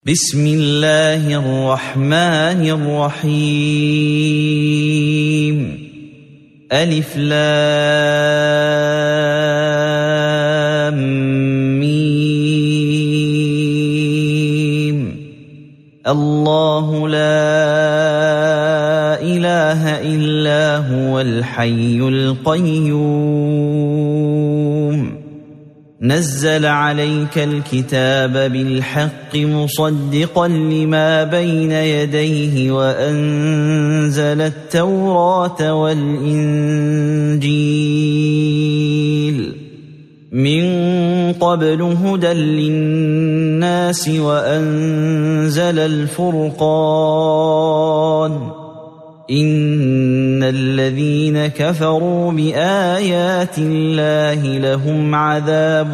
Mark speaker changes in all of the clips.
Speaker 1: بسم الله الرحمن الرحيم ألف لام ميم الله لا إله إلا هو الحي القيوم نزل عليك الكتاب بالحق مصدقا لما بين يديه وأنزل التوراة والإنجيل من قبل هدى للناس وأنزل الفرقان إن الذين كفروا بآيات الله لهم عذاب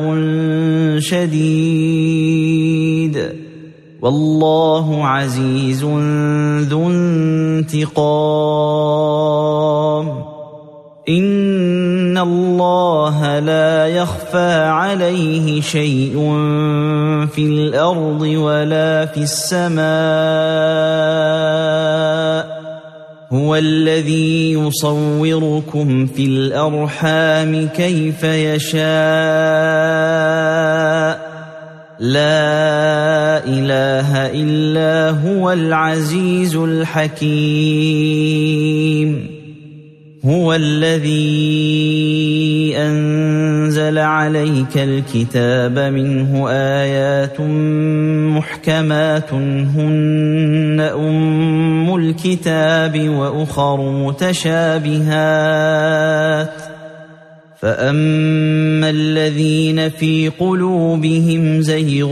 Speaker 1: شديد والله عزيز ذو انتقام إن الله لا يخفى عليه شيء في الأرض ولا في السماء هو الذي يصوركم في الأرحام كيف يشاء لا إله إلا هو العزيز الحكيم هو الذي أنزل عليك الكتاب منه آيات محكمات هن أم الكتاب وأخر متشابهات فأما الذين في قلوبهم زيغ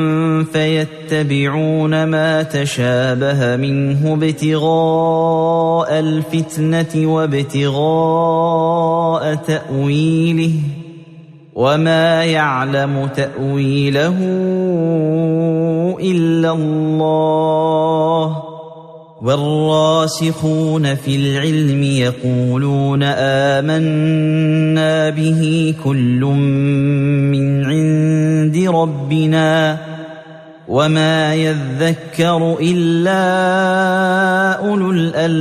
Speaker 1: فيتبعون ما تشابه منه ابتغاء الفتنة وابتغاء تأويله وما يعلم تأويله إلا الله والراسخون في العلم يقولون آمنا به كل من عند ربنا وما يذكر إلا أولو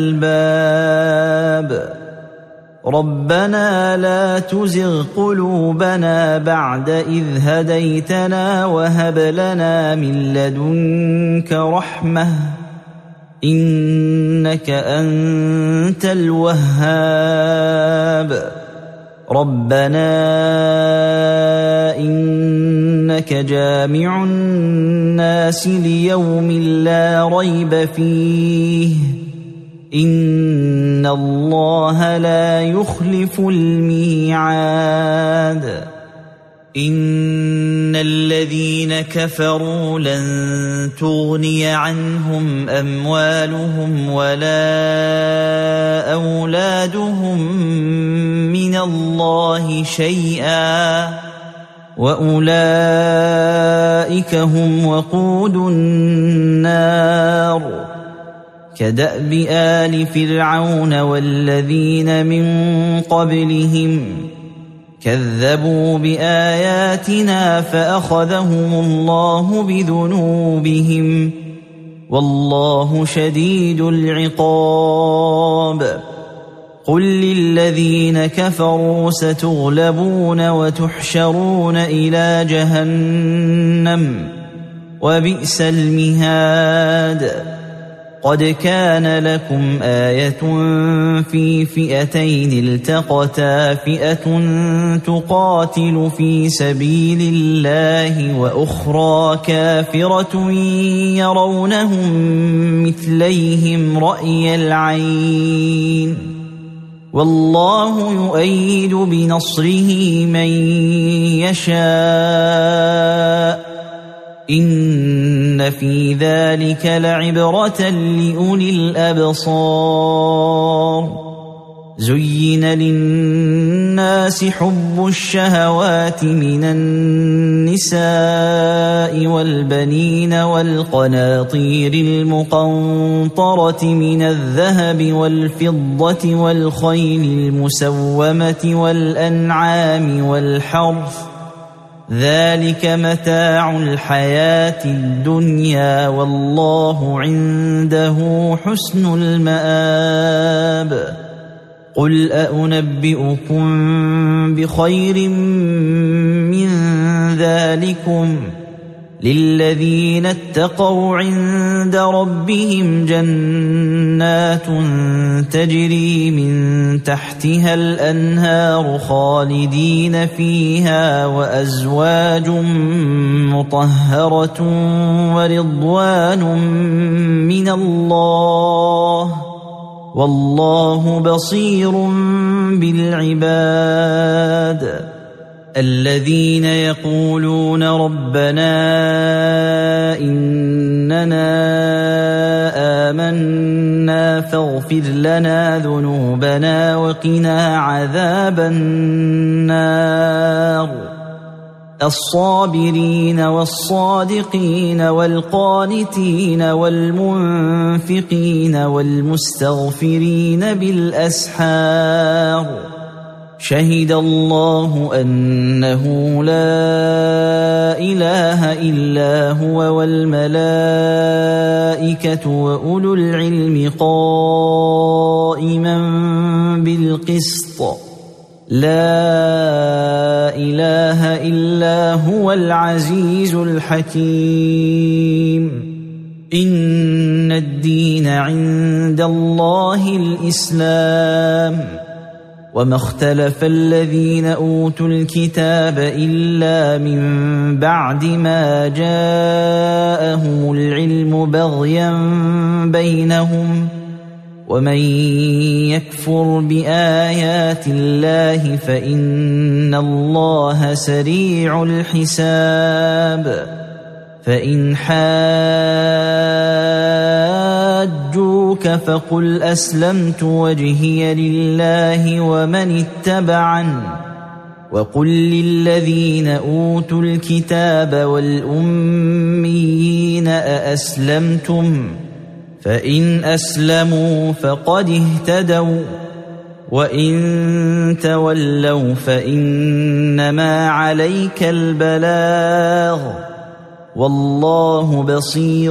Speaker 1: الألباب ربنا لا تزغ قلوبنا بعد إذ هديتنا وهب لنا من لدنك رحمة إنك أنت الوهاب ربنا إنك جامع الناس ليوم لا ريب فيه إن الله لا يخلف الميعاد إن الذين كفروا لن تغني عنهم أموالهم ولا أولادهم من الله شيئا وأولئك هم وقود النار كدأب آل فرعون والذين من قبلهم كذبوا بآياتنا فأخذهم الله بذنوبهم والله شديد العقاب قل للذين كفروا ستغلبون وتحشرون إلى جهنم وبئس المهاد قد كان لكم آية في فئتين التقتا فئة تقاتل في سبيل الله وأخرى كافرة يرونهم مثليهم رأي العين والله يؤيد بنصره من يشاء إن في ذلك لعبرة لأولي الأبصار زين للناس حب الشهوات من النساء والبنين والقناطير المقنطرة من الذهب والفضة والخيل المسومة والأنعام والحرث ذلك متاع الحياة الدنيا والله عنده حسن المآب قل أنبئكم بخير من ذلكم للذين اتقوا عند ربهم جنات تجري من تحتها الأنهار خالدين فيها وأزواج مطهرة ورضوان من الله والله بصير بالعباد الذين يقولون ربنا إننا آمنا فاغفر لنا ذنوبنا وقنا عذاب النار الصابرين والصادقين والقانتين والمنفقين والمستغفرين بالأسحار شهد الله أنه لا إله إلا هو والملائكة وأولو العلم قائما بالقسط لا إله إلا هو العزيز الحكيم إن الدين عند الله الإسلام وما اختلف الذين أوتوا الكتاب إلا من بعد ما جاءهم العلم بغيا بينهم ومن يكفر بآيات الله فإن الله سريع الحساب فإن حاجوك فقل أسلمت وجهي لله ومن اتبعن وقل للذين أوتوا الكتاب والأميين أأسلمتم فإن أسلموا فقد اهتدوا وإن تولوا فإنما عليك البلاغ والله بصير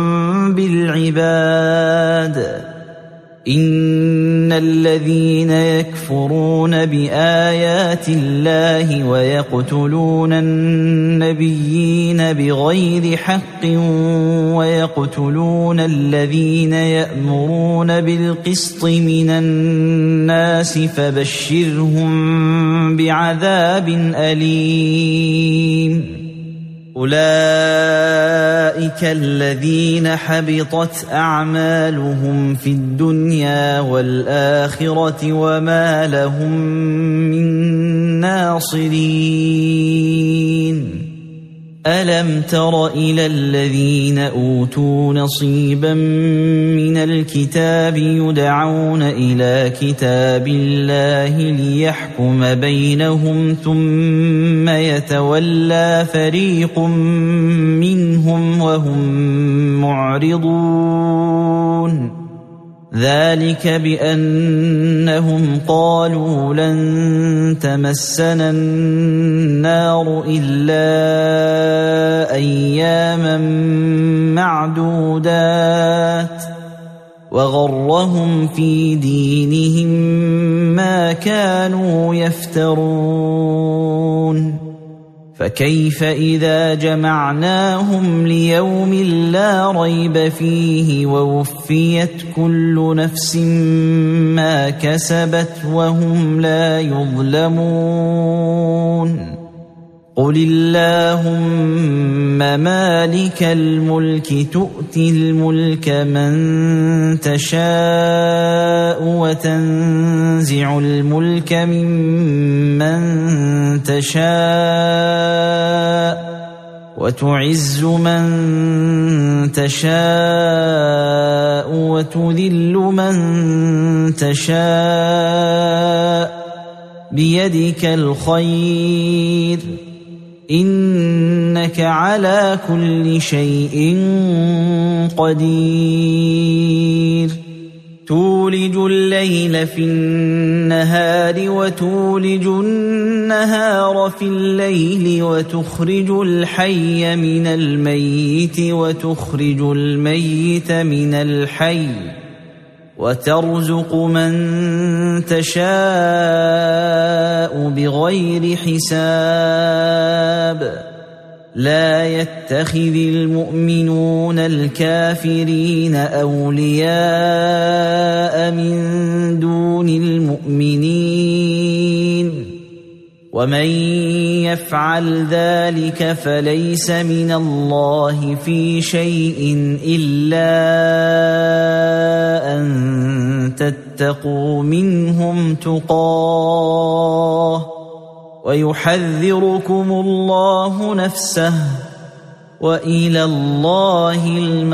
Speaker 1: بالعباد إن الذين يكفرون بآيات الله ويقتلون النبيين بغير حق ويقتلون الذين يأمرون بالقسط من الناس فبشرهم بعذاب أليم أولئك الذين حبطت أعمالهم في الدنيا والآخرة وما لهم من ناصرين ألم تر إلى الذين أوتوا نصيبا من الكتاب يدعون إلى كتاب الله ليحكم بينهم ثم يتولى فريق منهم وهم معرضون ذلك بأنهم قالوا لن تمسنا النار إلا أياما معدودات وغرهم في دينهم ما كانوا يفترون فكيف إذا جمعناهم ليوم لا ريب فيه ووفيت كل نفس ما كسبت وهم لا يظلمون قل اللهم مالك الملك تؤتي الملك من تشاء وتنزع الملك ممن تشاء وتعز من تشاء وتذل من تشاء بيدك الخير إنك على كل شيء قدير تولج الليل في النهار وتولج النهار في الليل وتخرج الحي من الميت وتخرج الميت من الحي وترزق من تشاء بغير حساب لا يتخذ المؤمنون الكافرين أولياء من دون المؤمنين ومن يفعل ذلك فليس من الله في شيء إلا أن تتقوا منهم تقاه ويحذركم الله نفسه وإلى الله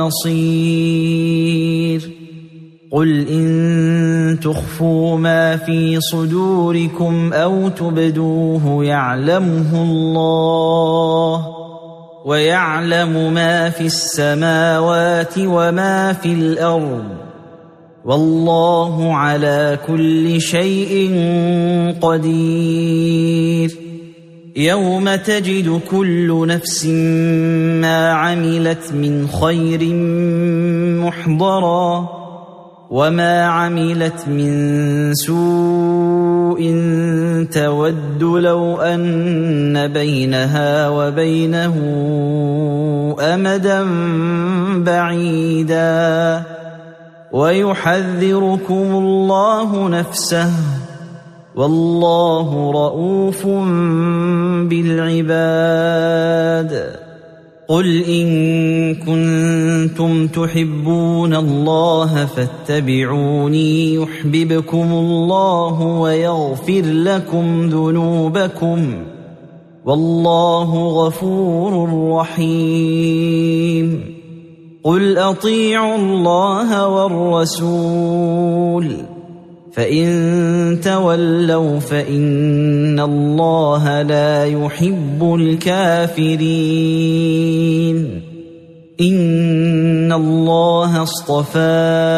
Speaker 1: المصير قل إن تخفوا ما في صدوركم أو تبدوه يعلمه الله ويعلم ما في السماوات وما في الأرض والله على كل شيء قدير يوم تجد كل نفس ما عملت من خير محضرا وما عملت من سوء تود لو أن بينها وبينه أمدا بعيدا ويحذركم الله نفسه والله رؤوف بالعباد قل إن كنتم تحبون الله فاتبعوني يحببكم الله ويغفر لكم ذنوبكم والله غفور رحيم قل أطيعوا الله والرسول فإن تولوا فإن الله لا يحب الكافرين إن الله اصطفى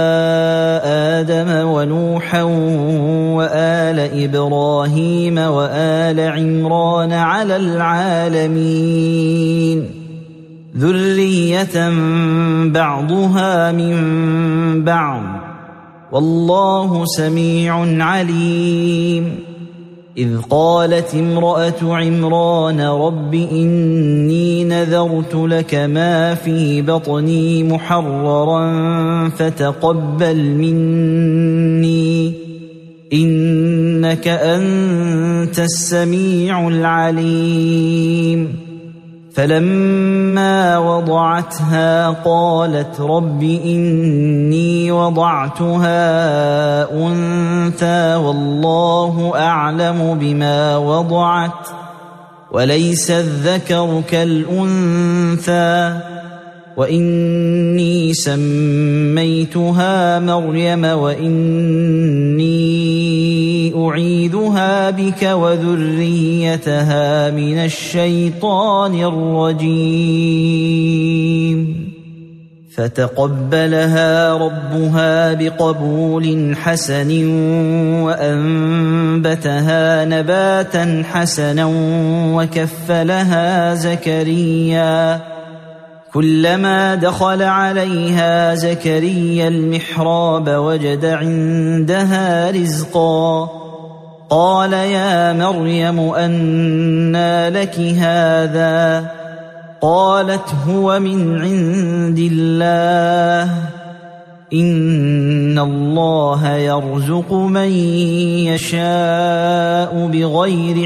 Speaker 1: آدم ونوحا وآل إبراهيم وآل عمران على العالمين ذرية بعضها من بعض والله سميع عليم إذ قالت امرأة عمران رب إني نذرت لك ما في بطني محررا فتقبل مني إنك أنت السميع العليم فلما وضعتها قالت رب إني وضعتها أنثى والله أعلم بما وضعت وليس الذكر كالأنثى وإني سميتها مريم وإني أعيذها بك وذريتها من الشيطان الرجيم فتقبلها ربها بقبول حسن وأنبتها نباتا حسنا وكفلها زكريا كلما دخل عليها زكريا المحراب وجد عندها رزقا قال يا مريم أنى لك هذا قالت هو من عند الله إن الله يرزق من يشاء بغير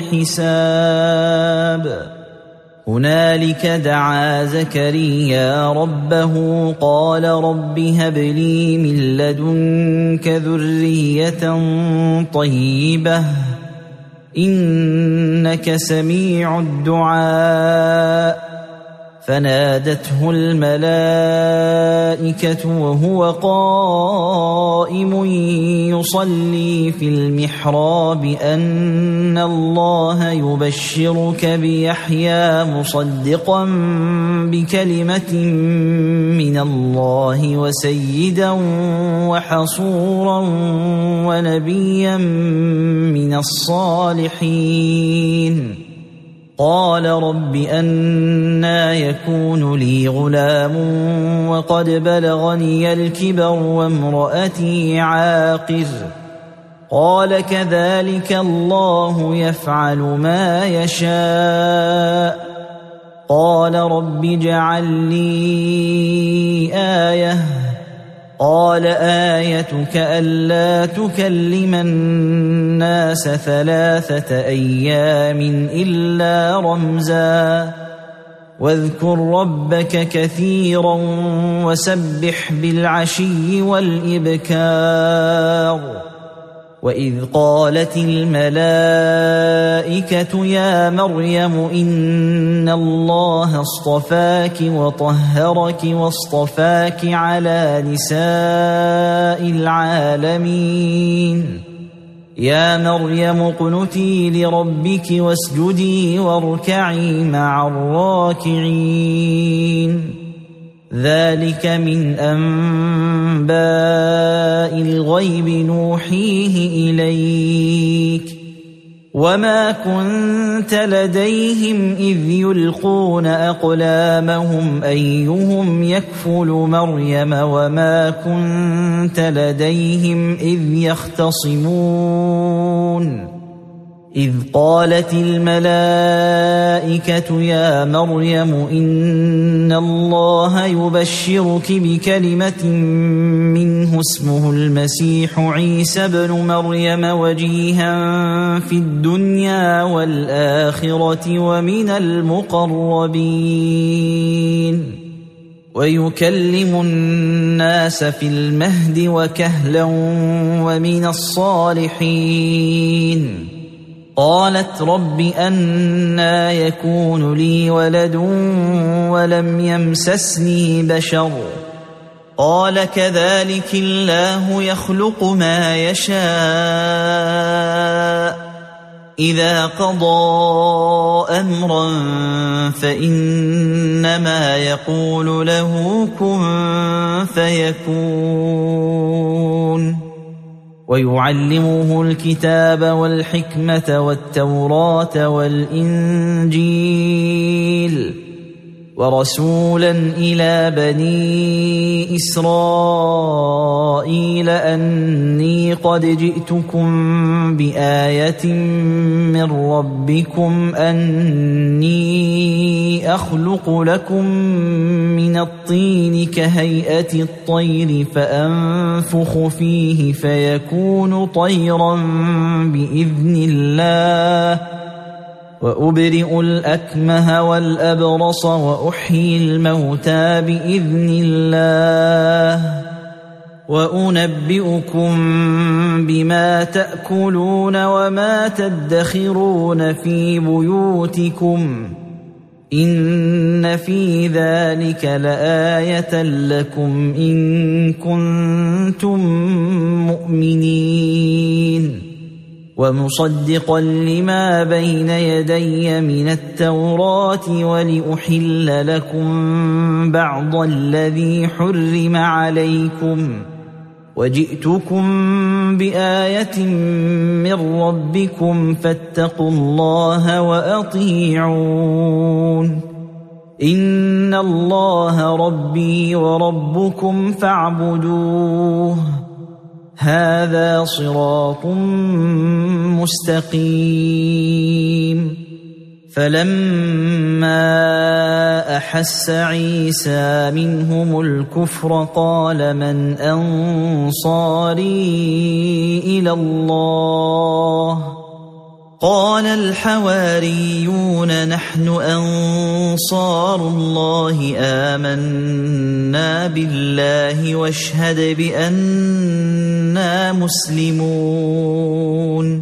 Speaker 1: حساب هنالك دعا زكريا ربه قال رب هب لي من لدنك ذرية طيبة إنك سميع الدعاء فنادته الملائكة وهو قائم يصلي في المحراب أن الله يبشرك بيحيى مصدقا بكلمة من الله وسيدا وحصورا ونبيا من الصالحين. قال رب أنى يكون لي غلام وقد بلغني الكبر وامرأتي عاقر؟ قال كذلك الله يفعل ما يشاء. قال رب اجعل لي آية. قال آيتك ألا تكلم الناس 3 أيام إلا رمزا واذكر ربك كثيرا وسبح بالعشي والإبكار. وإذ قالت الملائكة يا مريم إن الله اصطفاك وطهرك واصطفاك على نساء العالمين. يا مريم اقنتي لربك واسجدي واركعي مع الراكعين. ذلك من أنباء الغيب نوحيه إليك وما كنت لديهم إذ يلقون أقلامهم أيهم يكفل مريم وما كنت لديهم إذ يختصمون. إذ قالت الملائكة يا مريم إن الله يبشرك بكلمة منه اسمه المسيح عيسى بن مريم وجيها في الدنيا والآخرة ومن المقربين ويكلم الناس في المهد وكهلا ومن الصالحين. قالت رب أنى يكون لي ولد ولم يمسسني بشر؟ قال كذلك الله يخلق ما يشاء إذا قضى أمرا فإنما يقول له كن فيكون. ويعلمه الكتاب والحكمة والتوراة والإنجيل ورسولا إلى بني إسرائيل أني قد جئتكم بآية من ربكم أني أخلق لكم من الطين كهيئة الطير فأنفخ فيه فيكون طيرا بإذن الله وأبرئ الأكمه والأبرص وأحيي الموتى بإذن الله وأنبئكم بما تأكلون وما تدخرون في بيوتكم إن في ذلك لآية لكم إن كنتم مؤمنين. ومصدقا لما بين يدي من التوراة ولأحل لكم بعض الذي حرم عليكم وجئتكم بآية من ربكم فاتقوا الله وأطيعون. إن الله ربي وربكم فاعبدوه هذا صراط مستقيم. فلما أحس عيسى منهم الكفر قال من أنصاري إلى الله قال الحواريون نحن أنصار الله آمنا بالله واشهد بأننا مسلمون.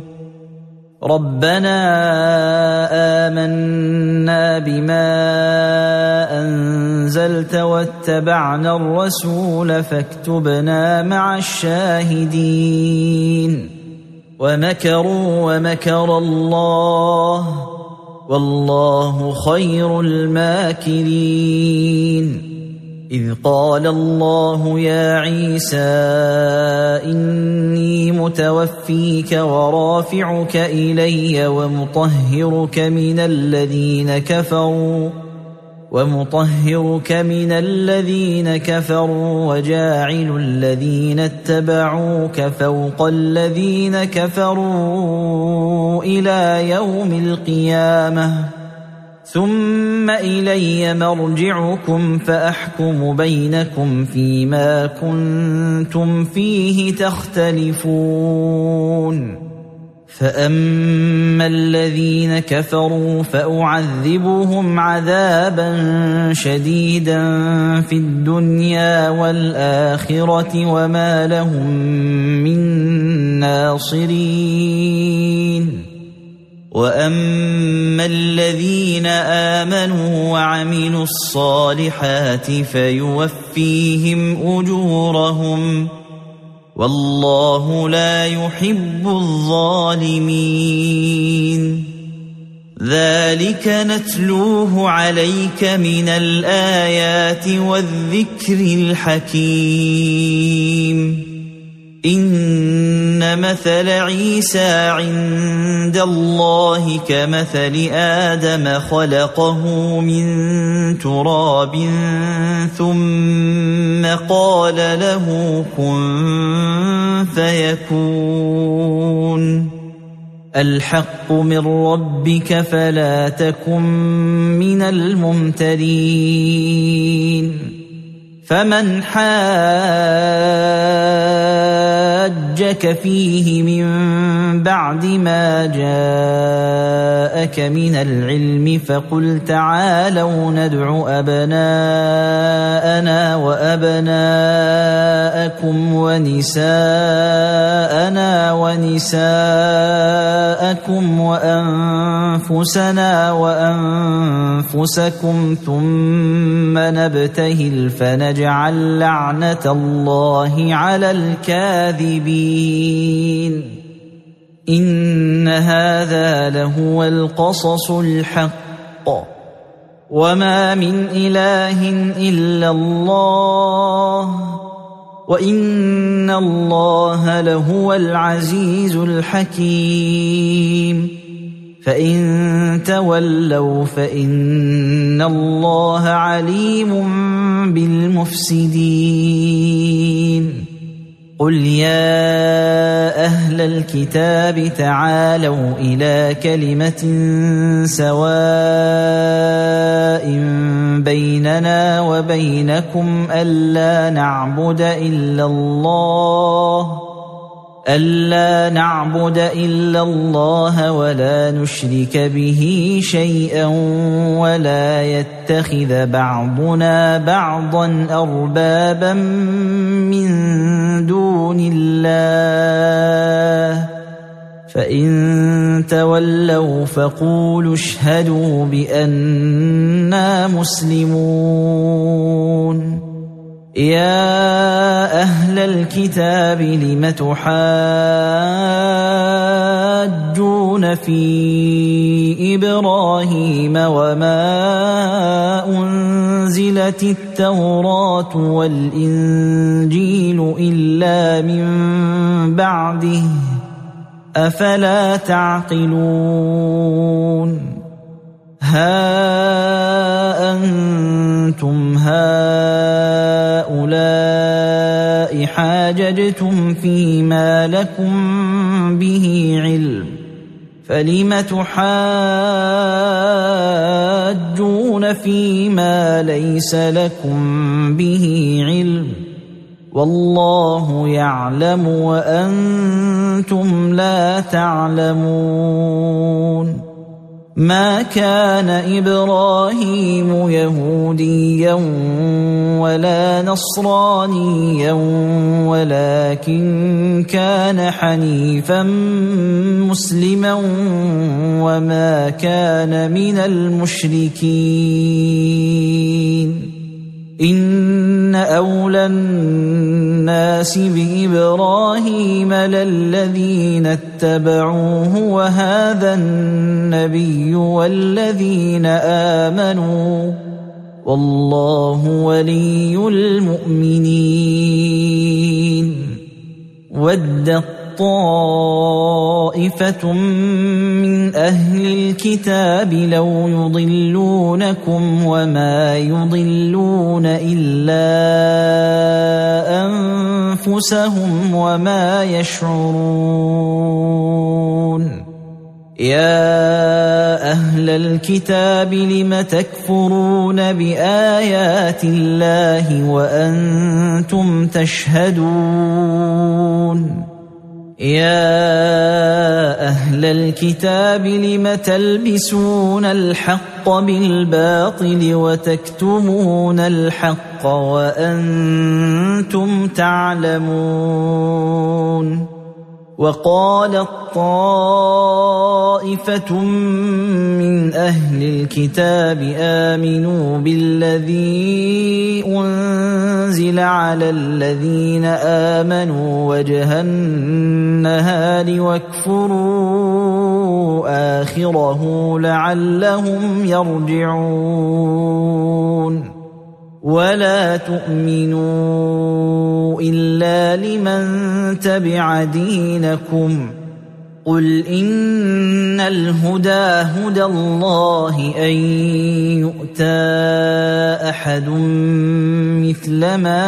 Speaker 1: ربنا آمنا بما أنزلت أنزلت واتبعنا الرسول فاكتبنا مع الشاهدين ومكروا ومكر الله والله خير الماكرين إذ قال الله يا عيسى إني متوفيك ورافعك إلي ومطهرك من الذين كفروا وجاعل الذين اتبعوك فوق الذين كفروا إلى يوم القيامة ثم إلي مرجعكم فأحكم بينكم فيما كنتم فيه تختلفون فأما الذين كفروا فأعذبهم عذابا شديدا في الدنيا والآخرة وما لهم من ناصرين وأما الذين آمنوا وعملوا الصالحات فيوفيهم أجورهم والله لا يحب الظالمين ذلك نتلوه عليك من الآيات والذكر الحكيم إن مثل عيسى عند الله كمثل آدم خلقه من تراب ثم قال له كن فيكون الحق من ربك فلا تكن من الممترين فمن حاجك فيه من بعد ما جاءك من العلم فقل تعالوا ندع أبناءنا وأبناءكم ونساءنا ونساءكم وأنفسنا وأنفسكم ثم نبتهل فنجعل لعنة الله على الكاذبين إن هذا لهو القصص الحق وما من إله إلا الله وإن الله لهو العزيز الحكيم فإن تولوا فإن الله عليم بالمفسدين قل يا أهل الكتاب تعالوا إلى كلمة سواء بيننا وبينكم ألا نعبد إلا الله ولا نشرك به شيئا ولا يتخذ بعضنا بعضا أربابا من دون الله فإن تولوا فقولوا اشهدوا بأننا مسلمون يا أهل الكتاب لم تحاجون في إبراهيم وما أنزلت التوراة والإنجيل إلا من بعده أفلا تعقلون ها أنتم هؤلاء حاججتم فيما لكم به علم فلم تحاجون فيما ليس لكم به علم والله يعلم وأنتم لا تعلمون ما كان إبراهيم يهوديا ولا نصرانيا ولكن كان حنيفا مسلما وما كان من المشركين إن أولى الناس بإبراهيم للذين اتبعوه وهذا النبي والذين آمنوا والله ولي المؤمنين. ودت طائفة من أهل الكتاب لو يضلونكم وما يضلون إلا أنفسهم وما يشعرون. يا أهل الكتاب لم تكفرون بآيات الله وأنتم تشهدون. يا أهل الكتاب لم تلبسون الحق بالباطل وتكتمون الحق وأنتم تعلمون. وقالت طائفة من أهل الكتاب آمنوا بالذي أنزل على الذين آمنوا وجه النهار واكفروا آخره لعلهم يرجعون. ولا تؤمنوا إلا لمن تبع دينكم. قل إن الهدى هدى الله أن يؤتى أحد مثل ما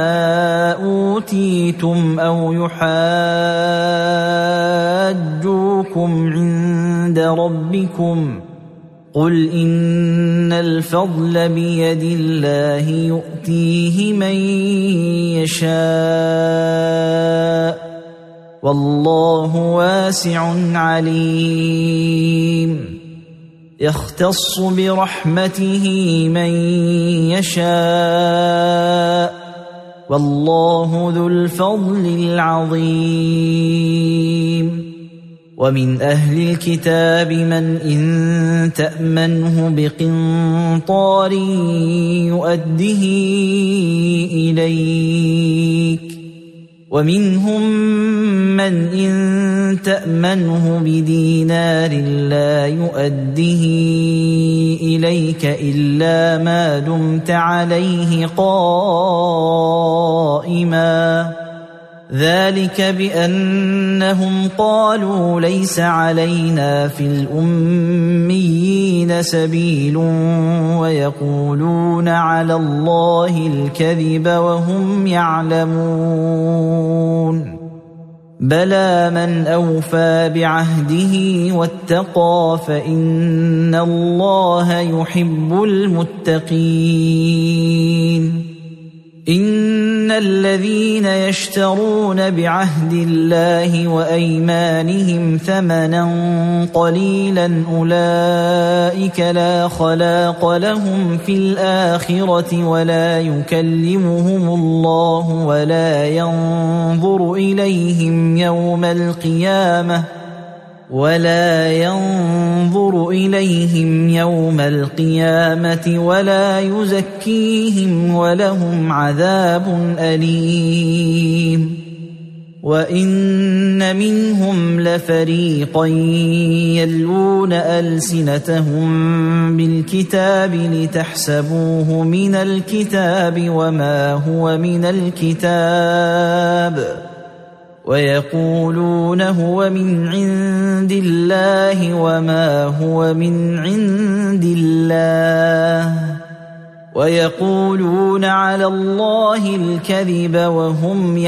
Speaker 1: أوتيتم أو يحاجوكم عند ربكم. قل إن الفضل بيد الله يؤتيه من يشاء والله واسع عليم. يختص برحمته من يشاء والله ذو الفضل العظيم. ومن أهل الكتاب من إن تأمنه بقنطار يؤده إليك ومنهم من إن تأمنه بدينار لا يؤده إليك إلا ما دمت عليه قائما. ذلك بأنهم قالوا ليس علينا في الأميين سبيل ويقولون على الله الكذب وهم يعلمون. بلى من أوفى بعهده واتقى فإن الله يحب المتقين. إن الذين يشترون بعهد الله وأيمانهم ثمنا قليلا أولئك لا خلاق لهم في الآخرة ولا يكلمهم الله ولا ينظر إليهم يوم القيامة ولا يزكيهم ولهم عذاب أليم. وإن منهم لفريقا يلوون ألسنتهم بالكتاب لتحسبوه من الكتاب وما هو من الكتاب ويقولون هو من عند الله وما هو من عند الله ويقولون على الله الكذب وهم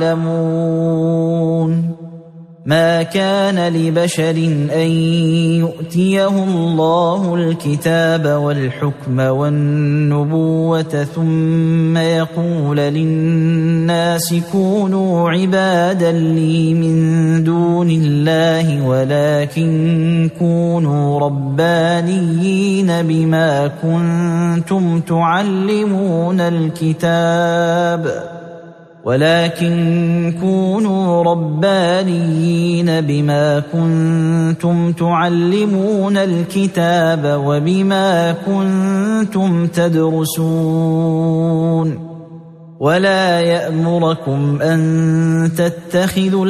Speaker 1: يعلمون. ما كان لبشر أن يؤتيه الله الكتاب والحكم والنبوة ثم يقول للناس كونوا عبادا لي من دون الله ولكن كونوا ربانيين بما كنتم تعلمون الكتاب ولكن كونوا ربانيين بما كنتم تعلمون الكتاب وبما كنتم تدرسون ولا يأمركم أن تتخذوا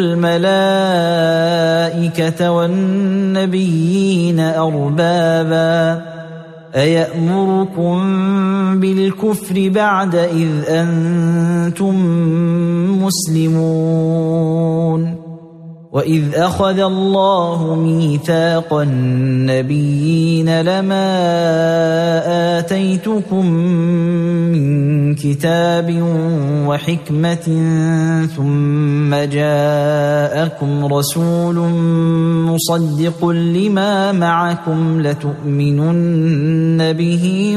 Speaker 1: الملائكة والنبيين أربابا أيأمركم بالكفر بعد إذ أنتم مسلمون وإذ أخذ الله ميثاق النبيين لما آتيتكم من كتاب وحكمة ثم جاءكم رسول مصدق لما معكم لتؤمنن به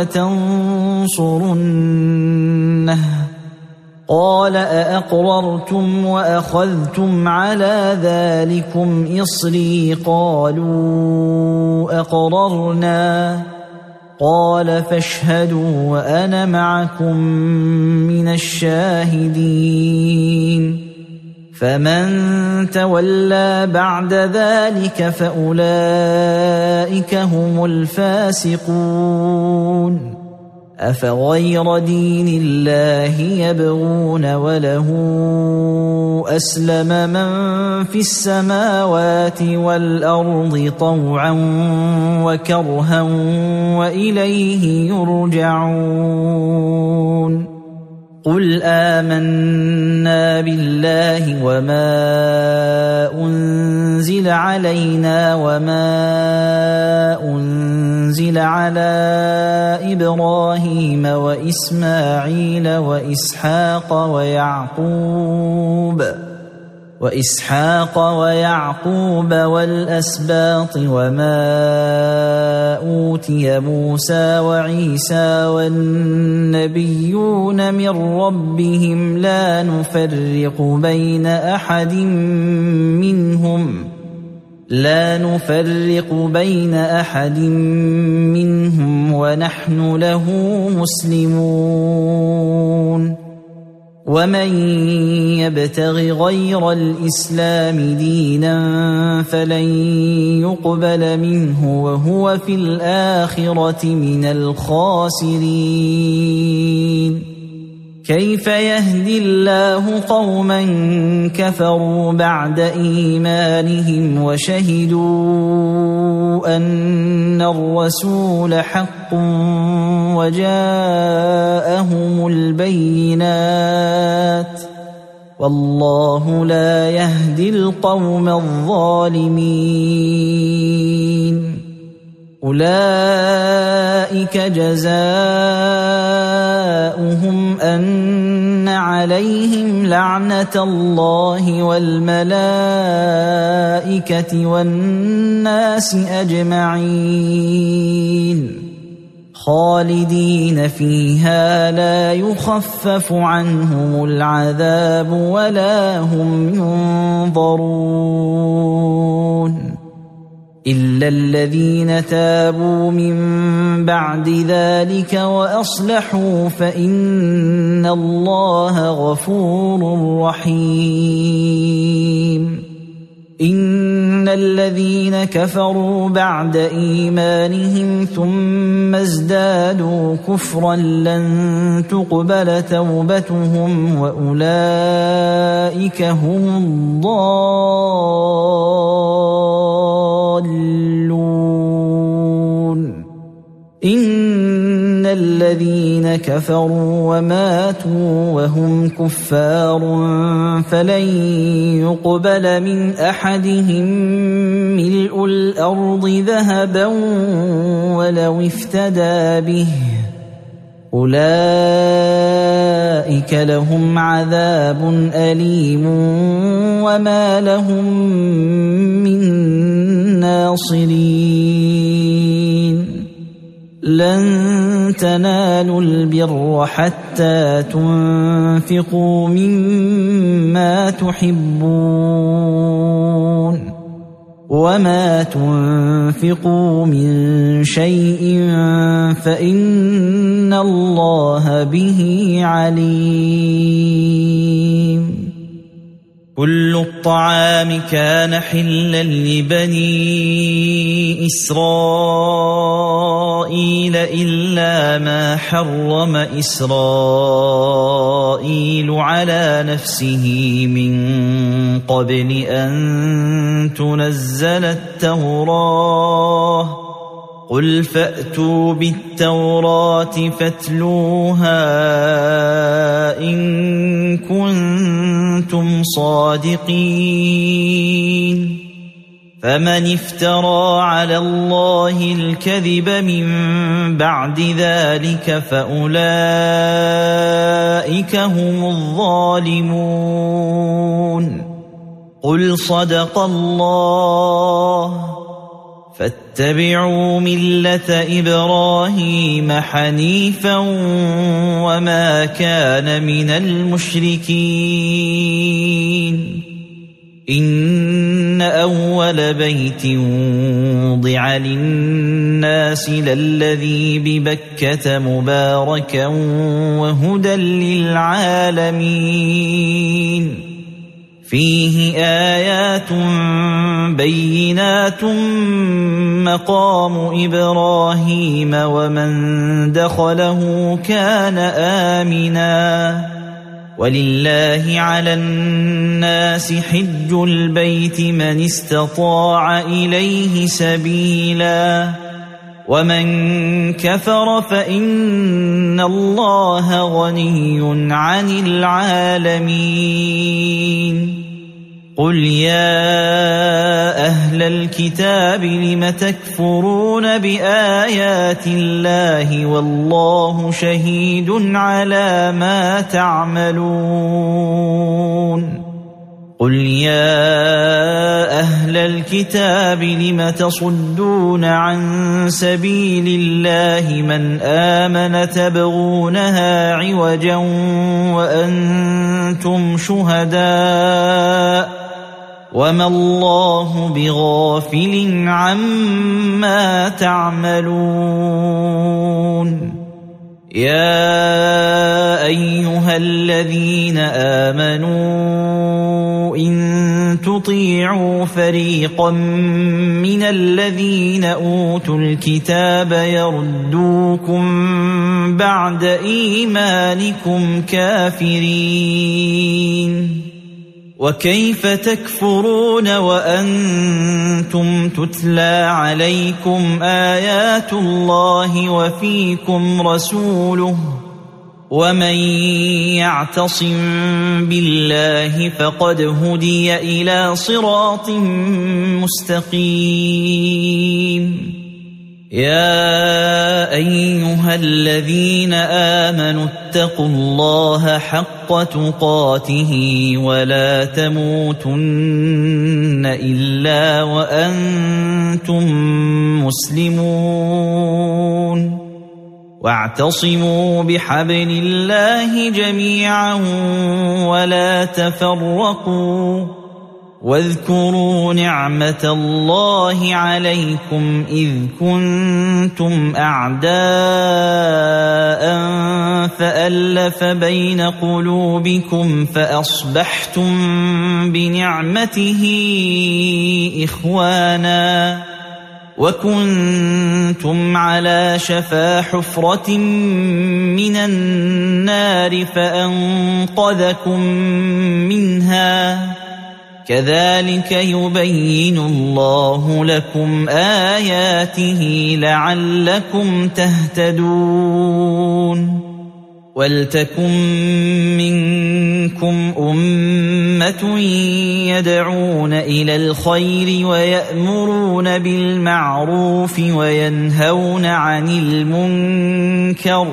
Speaker 1: ولتنصرنه قال أأقررتم وأخذتم على ذلكم إصري قالوا أقررنا قال فاشهدوا وأنا معكم من الشاهدين فمن تولى بعد ذلك فأولئك هم الفاسقون أفغير دين الله يبغون وله أسلم من في السماوات والأرض طوعا وكرها وإليه يرجعون قل آمنا بالله وما أنزل علينا وما أنزل على إبراهيم وإسماعيل وإسحاق ويعقوب والأسباط وما أوتي موسى وعيسى والنبيون من ربهم لا نفرق بين أحد منهم ونحن له مسلمون ومن يبتغ غير الإسلام دينا فلن يقبل منه وهو في الآخرة من الخاسرين كيف يهدي الله قوما كفروا بعد إيمانهم وشهدوا أن الرسول حق وجاءهم البينات والله لا يهدي القوم الظالمين أولئك جزاؤهم أن عليهم لعنة الله والملائكة والناس أجمعين خالدين فيها لا يخفف عنهم العذاب ولا هم ينظرون إلا الذين تابوا من بعد ذلك وأصلحوا فإن الله غفور رحيم إن الذين كفروا بعد إيمانهم ثم ازدادوا كفرا لن تقبل توبتهم وأولئك هم الضالون إن الذين كفروا وماتوا وهم كفار فلن يقبل من أحدهم ملء الأرض ذهبا ولو افتدى به أولئك لهم عذاب أليم وما لهم من ناصرين لن تنالوا البر حتى تنفقوا مما تحبون وما تنفقوا من شيء فإن الله به عليم كل الطعام كان حلا لبني إسرائيل إلا ما حرم إسرائيل على نفسه من قبل أن تنزل التوراة قل فأتوا بالتوراة فاتلوها إن كنتم صادقين فمن افترى على الله الكذب من بعد ذلك فأولئك هم الظالمون قل صدق الله فاتبعوا ملة إبراهيم حنيفا وما كان من المشركين إن أول بيت وضع للناس للذي ببكة مباركا وهدى للعالمين فيه آيات بينات مقام إبراهيم ومن دخله كان آمنا ولله على الناس حج البيت من استطاع إليه سبيلا ومن كفر فإن الله غني عن العالمين قل يا أهل الكتاب لم تكفرون بآيات الله والله شهيد على ما تعملون قل يا أهل الكتاب لم تصدون عن سبيل الله من آمن تبغونها عوجا وأنتم شهداء وما الله بغافل عما تعملون يا أيها الذين آمنوا إن تطيعوا فريقا من الذين أوتوا الكتاب يردوكم بعد إيمانكم كافرين وكيف تكفرون وأنتم تتلى عليكم آيات الله وفيكم رسوله ومن يعتصم بالله فقد هدي إلى صراط مستقيم يا أيها الذين آمنوا اتقوا الله حق تقاته ولا تموتن إلا وأنتم مسلمون واعتصموا بحبل الله جميعا ولا تفرقوا واذكروا نعمة الله عليكم إذ كنتم أعداء فألف بين قلوبكم فأصبحتم بنعمته إخوانا وكنتم على شفا حفرة من النار فأنقذكم منها كذلك يبين الله لكم آياته لعلكم تهتدون ولتكن منكم أمة يدعون إلى الخير ويأمرون بالمعروف وينهون عن المنكر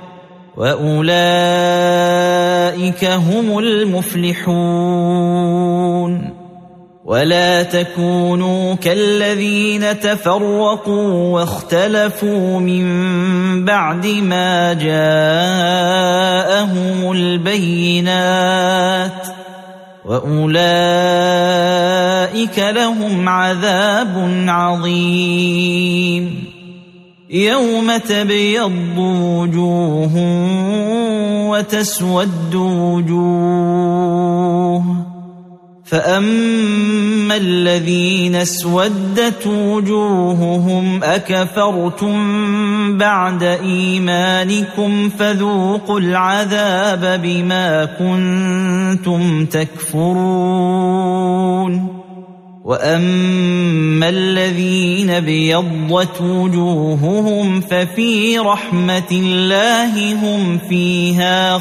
Speaker 1: وأولئك هم المفلحون ولا تكونوا كالذين تفرقوا واختلفوا من بعد ما جاءهم البينات وأولئك لهم عذاب عظيم يوم تبيض وجوه وتسود وجوه فأما الذين اسودت وجوههم أكفرتم بعد إيمانكم فذوقوا العذاب بما كنتم تكفرون وأما الذين ابيضت وجوههم ففي رحمة الله هم فيها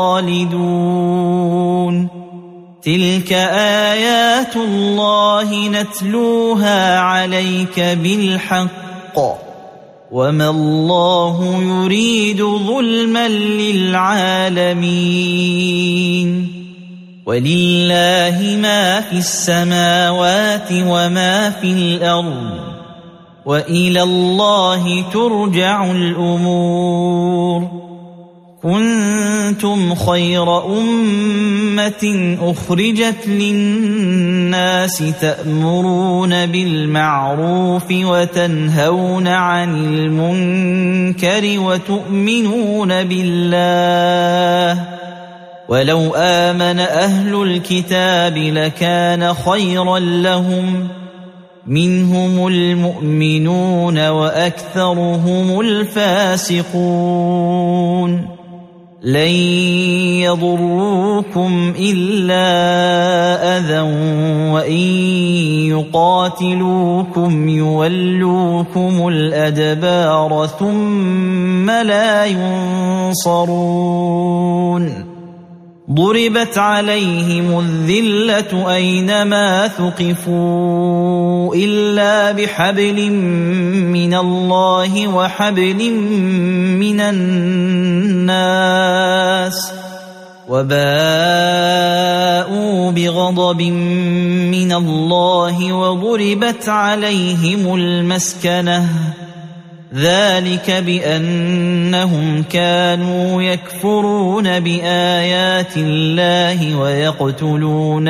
Speaker 1: خالدون تلك آيات الله نتلوها عليك بالحق وما الله يريد ظلما للعالمين ولله ما في السماوات وما في الأرض وإلى الله ترجع الأمور كنتم خير أمة أخرجت للناس تأمرون بالمعروف وتنهون عن المنكر وتؤمنون بالله ولو آمن أهل الكتاب لكان خيرا لهم منهم المؤمنون وأكثرهم الفاسقون لن يضروكم إلا أذى وإن يقاتلوكم يولوكم الأدبار ثم لا ينصرون ضربت عليهم الذلة أينما ثقفوا إلا بحبل من الله وحبل من الناس وباءوا بغضب من الله وضربت عليهم المسكنة ذلك بأنهم كانوا يكفرون بآيات الله ويقتلون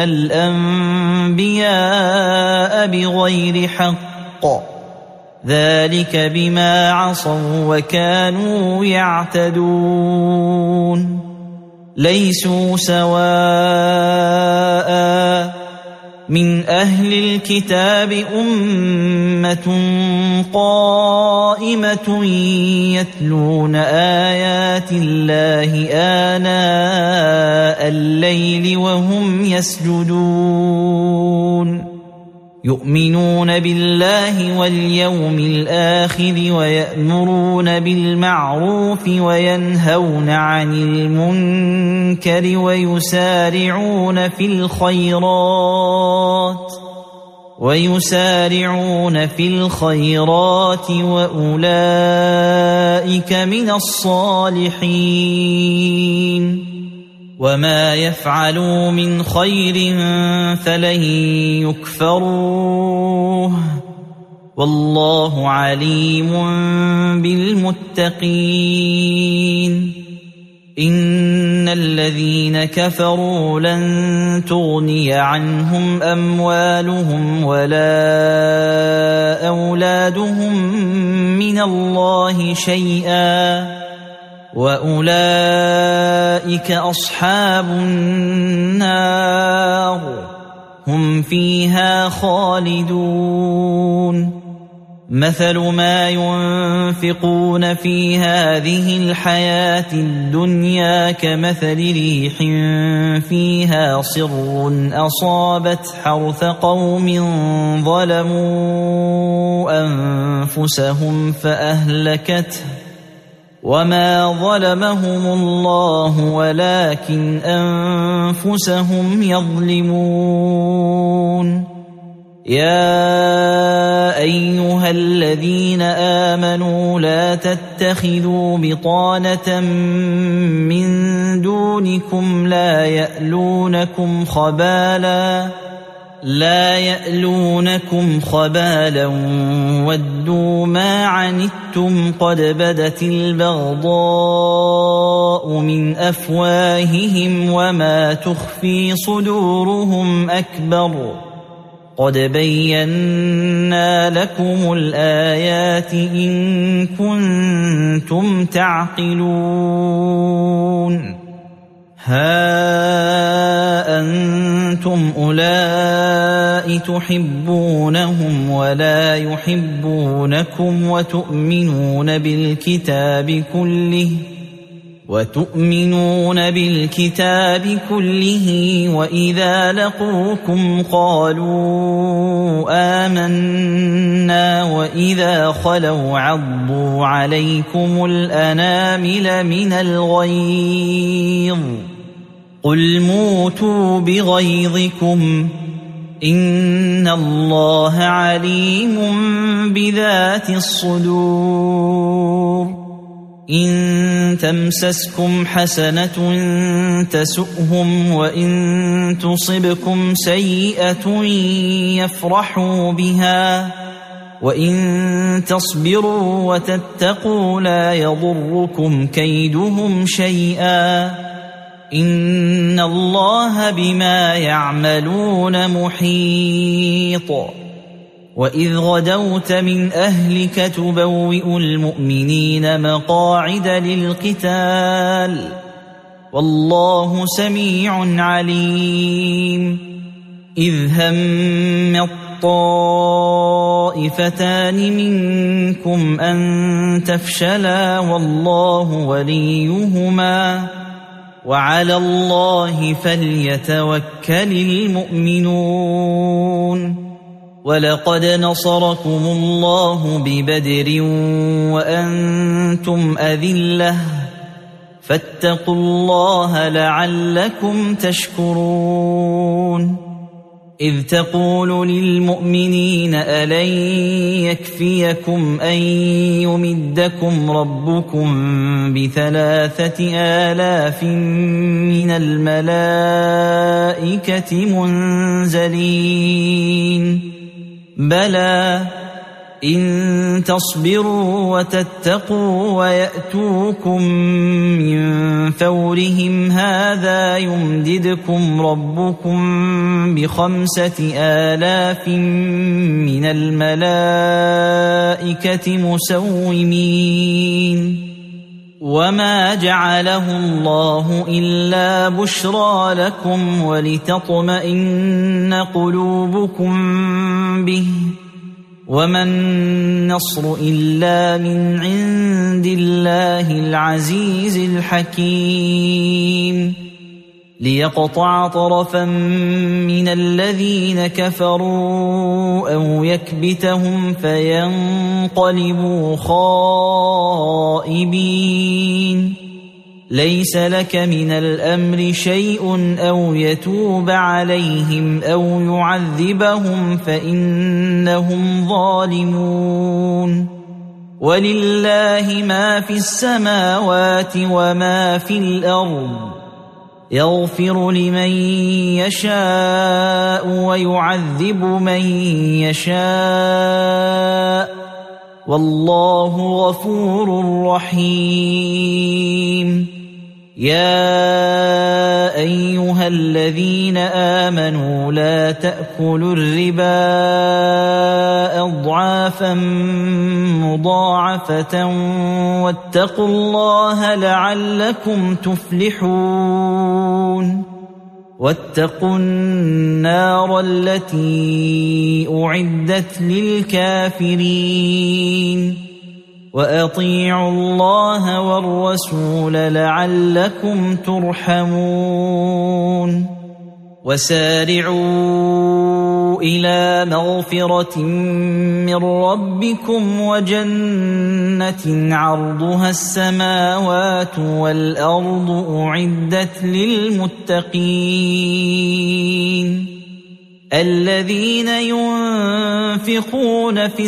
Speaker 1: الأنبياء بغير حق ذلك بما عصوا وكانوا يعتدون ليسوا سواء من أهل الكتاب أمة قائمة يتلون آيات الله آناء الليل وهم يسجدون يؤمنون بالله واليوم الآخر ويأمرون بالمعروف وينهون عن المنكر ويسارعون في الخيرات وأولئك من الصالحين وما يفعلوا من خير فلن يكفروه والله عليم بالمتقين إن الذين كفروا لن تغني عنهم أموالهم ولا أولادهم من الله شيئا وأولئك أصحاب النار هم فيها خالدون مثل ما ينفقون في هذه الحياة الدنيا كمثل ريح فيها صر أصابت حرث قوم ظلموا أنفسهم فأهلكته وما ظلمهم الله ولكن أنفسهم يظلمون يا أيها الذين آمنوا لا تتخذوا بطانة من دونكم لا يألونكم خبالا ودوا ما عنتم قد بدت البغضاء من أفواههم وما تخفي صدورهم أكبر قد بينا لكم الآيات إن كنتم تعقلون ها أنتم أولئك تحبونهم ولا يحبونكم وتؤمنون بالكتاب كله وإذا لقوكم قالوا آمنا وإذا خلوا عضوا عليكم الأنامل من الغيظ قل موتوا بغيظكم إن الله عليم بذات الصدور إن تمسسكم حسنة تسؤهم وإن تصبكم سيئة يفرحوا بها وإن تصبروا وتتقوا لا يضركم كيدهم شيئا إن الله بما يعملون محيط وإذ غدوت من أهلك تبوئ المؤمنين مقاعد للقتال والله سميع عليم إذ هم الطائفتان منكم أن تفشلا والله وليهما وعلى الله فليتوكل المؤمنون ولقد نصركم الله ببدر وأنتم أذلة فاتقوا الله لعلكم تشكرون إذ تقول للمؤمنين ألن يكفيكم أن يمدكم ربكم ب3,000 من الملائكة منزلين بلى إن تصبروا وتتقوا ويأتوكم من فورهم هذا يمددكم ربكم ب5,000 من الملائكة مسومين وما جعله الله إلا بشرى لكم ولتطمئن قلوبكم به وما النصر إلا من عند الله العزيز الحكيم ليقطع طرفا من الذين كفروا أو يكبتهم فينقلبوا خائبين ليس لك من الأمر شيء أو يتوب عليهم أو يعذبهم فإنهم ظالمون ولله ما في السماوات وما في الأرض يغفر لمن يشاء ويعذب من يشاء والله غفور رحيم يا أيها الذين آمنوا لا تأكلوا الربا أضعافا مضاعفة واتقوا الله لعلكم تفلحون واتقوا النار التي أعدت للكافرين وأطيعوا الله والرسول لعلكم ترحمون وسارعوا إلى مغفرة من ربكم وجنة عرضها السماوات والأرض أعدت للمتقين الذين ينفقون في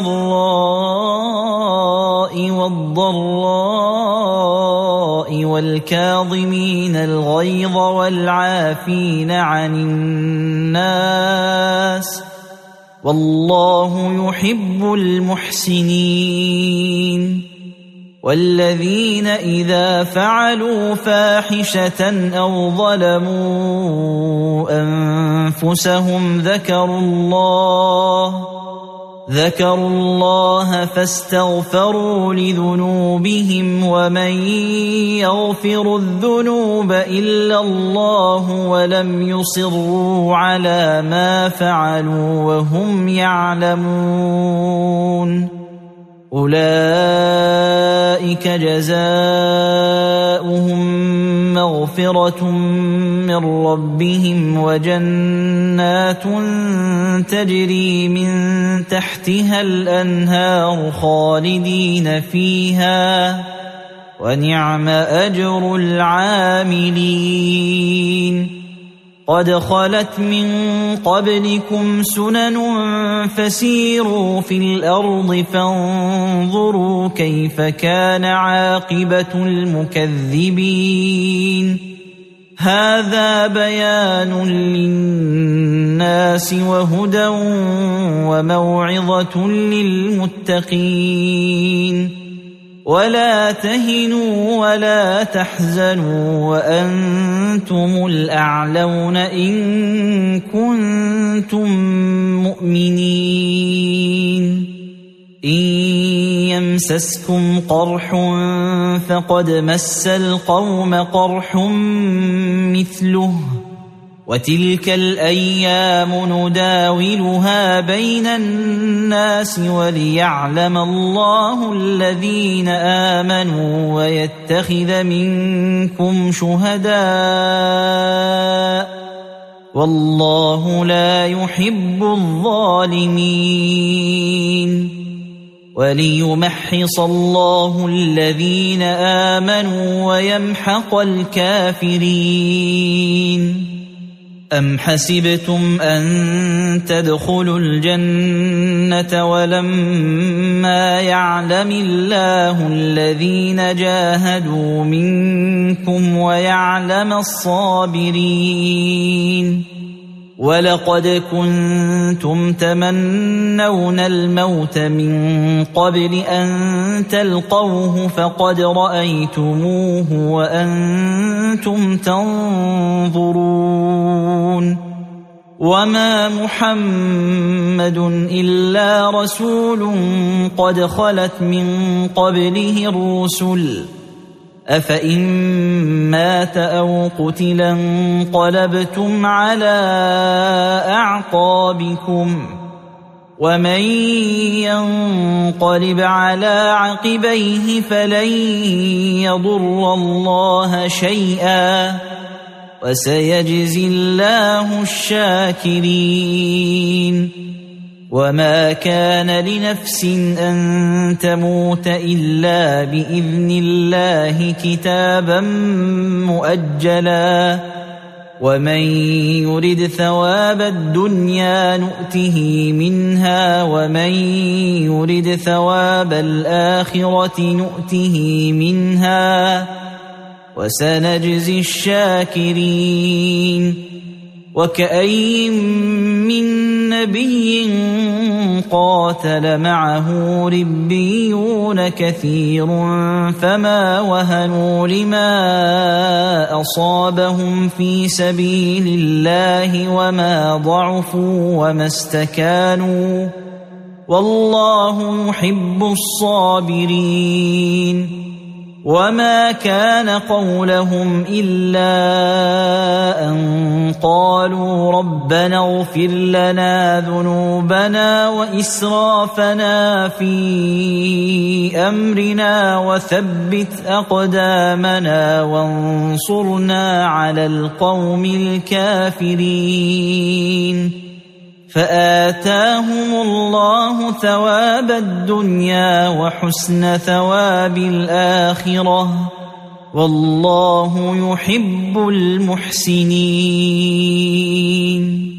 Speaker 1: السراء والضراء والكاظمين الغيظ والعافين عن الناس والله يحب المحسنين والذين إذا فعلوا فاحشة أو ظلموا أنفسهم ذكروا الله فاستغفروا لذنوبهم ومن يغفر الذنوب إلا الله ولم يصروا على ما فعلوا وهم يعلمون أولئك جزاؤهم مغفرة من ربهم وجنات تجري من تحتها الأنهار خالدين فيها ونعم أجر العاملين قد خلت من قبلكم سنن فسيروا في الأرض فانظروا كيف كان عاقبة المكذبين هذا بيان للناس وهدى وموعظة للمتقين ولا تهنوا ولا تحزنوا وأنتم الأعلون إن كنتم مؤمنين إن يمسسكم قرح فقد مس القوم قرح مثله وتلك الأيام نداولها بين الناس وليعلم الله الذين آمنوا ويتخذ منكم شهداء والله لا يحب الظالمين وليمحص الله الذين آمنوا ويمحق الكافرين أم حسبتم أن تدخلوا الجنة ولما يعلم الله الذين جاهدوا منكم ويعلم الصابرين ولقد كنتم تمنون الموت من قبل أن تلقوه فقد رأيتموه وأنتم تنظرون وما محمد إلا رسول قد خلت من قبله الرسل أفإن مات أو قتلا انقلبتم على أعقابكم ومن ينقلب على عقبيه فلن يضر الله شيئا وسيجزي الله الشاكرين وما كان لنفس أن تموت إلا بإذن الله كتابا مؤجلا ومن يرد ثواب الدنيا نؤته منها ومن يرد ثواب الآخرة نؤته منها وسنجزي الشاكرين وكأي من نبي قاتل معه ربيون كثير فما وهنوا لما أصابهم في سبيل الله وما ضعفوا وما استكانوا والله يحب الصابرين وما كان قولهم إلا أن قالوا ربنا اغفر لنا ذنوبنا وإسرافنا في أمرنا وثبت أقدامنا وانصرنا على القوم الكافرين فآتاهم الله ثواب الدنيا وحسن ثواب الآخرة والله يحب المحسنين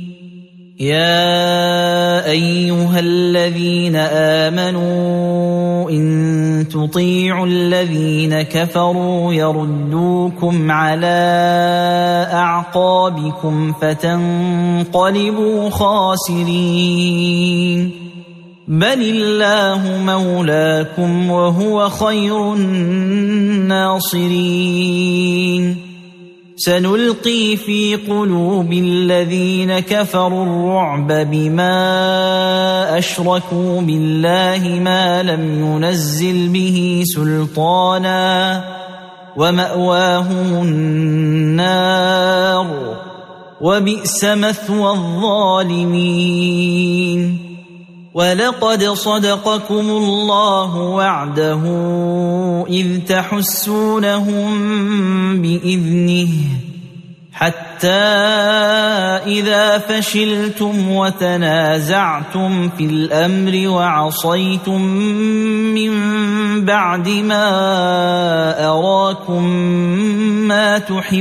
Speaker 1: يا أيها الذين آمنوا إن تطيعوا الذين كفروا يردوكم على أعقابكم فتنقلبوا خاسرين بل الله مولاكم وهو خير الناصرين سنلقي في قلوب الذين كفروا الرعب بما أشركوا بالله ما لم ينزل به سلطانا ومأواهم النار وبئس مثوى الظالمين ولقد صدقكم الله وعده إذ تحسونهم بإذنه حتى إذا فشلتم وتنازعتم في الأمر وعصيتم من بعد ما أراكم ما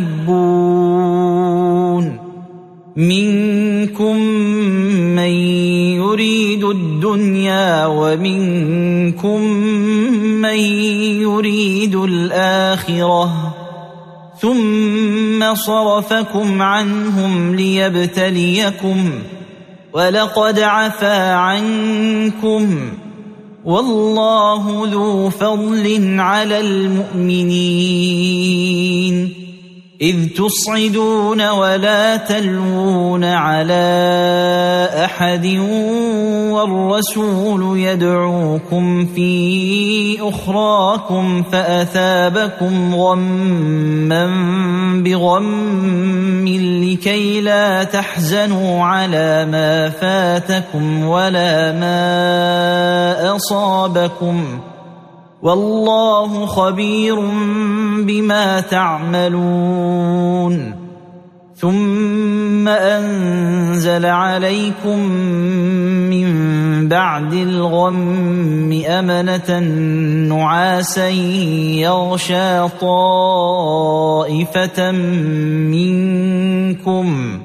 Speaker 1: تحبون منكم من يريد الدنيا ومنكم من يريد الآخرة ثم صرفكم عنهم ليبتليكم ولقد عفا عنكم والله ذو فضل على المؤمنين إذ تصعدون ولا تلوون على أحد والرسول يدعوكم في أخراكم فأثابكم غما بغم لكي لا تحزنوا على ما فاتكم ولا ما أصابكم والله خبير بما تعملون ثم أنزل عليكم من بعد الغم أمنة نعاسا يغشى طائفة منكم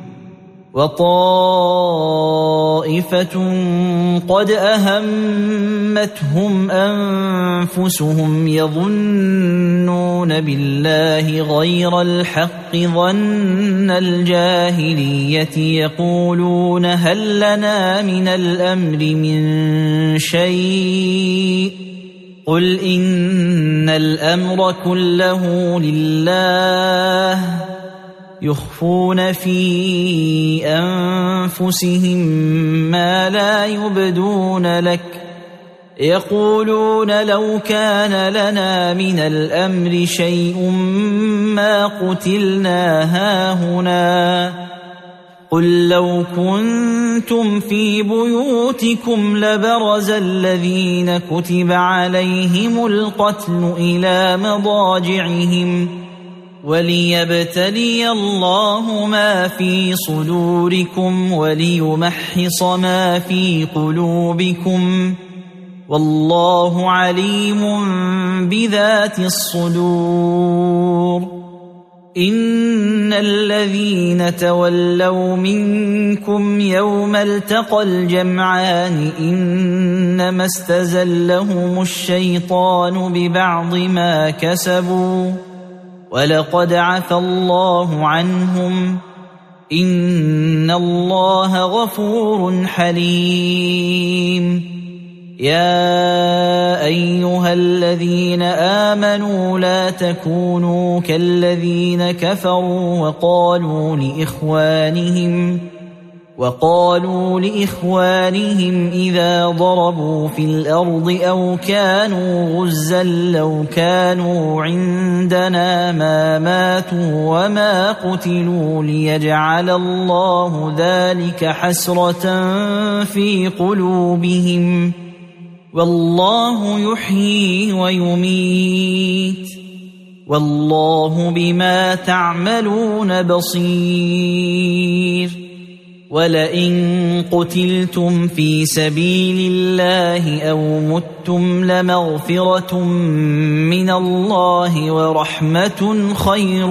Speaker 1: وطائفة قد أهمتهم أنفسهم يظنون بالله غير الحق ظن الجاهلية يقولون هل لنا من الأمر من شيء قل إن الأمر كله لله يخفون في أنفسهم ما لا يبدون لك يقولون لو كان لنا من الأمر شيء ما قتلنا هاهنا قل لو كنتم في بيوتكم لبرز الذين كتب عليهم القتل إلى مضاجعهم وليبتلي الله ما في صدوركم وليمحص ما في قلوبكم والله عليم بذات الصدور إن الذين تولوا منكم يوم التقى الجمعان إنما استزلهم الشيطان ببعض ما كسبوا ولقد عفى الله عنهم إن الله غفور حليم يا أيها الذين آمنوا لا تكونوا كالذين كفروا وقالوا لإخوانهم إذا ضربوا في الأرض أو كانوا غزا لو كانوا عندنا ما ماتوا وما قتلوا ليجعل الله ذلك حسرة في قلوبهم والله يحيي ويميت والله بما تعملون بصير ولئن قتلتم في سبيل الله أو متم لمغفرة من الله ورحمة خير